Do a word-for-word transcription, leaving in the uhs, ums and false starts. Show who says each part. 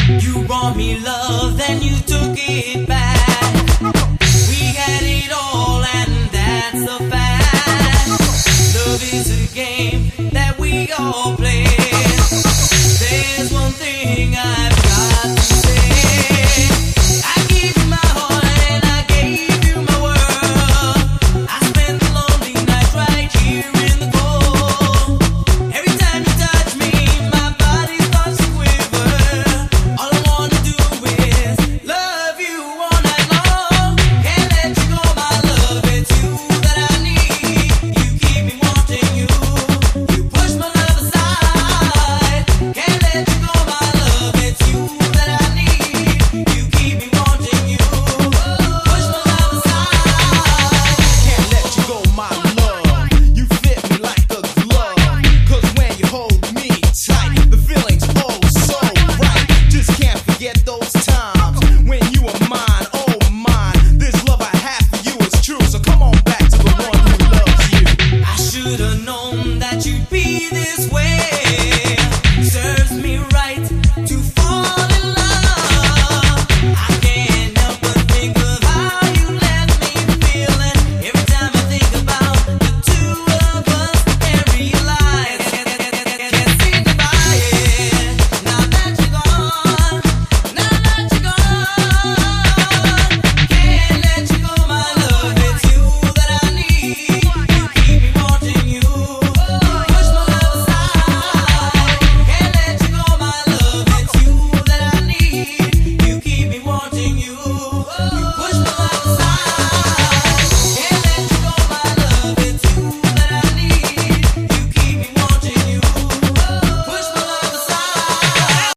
Speaker 1: You brought me love, then you took it back. We had it all, and that's a fact. Love is a game that we all play.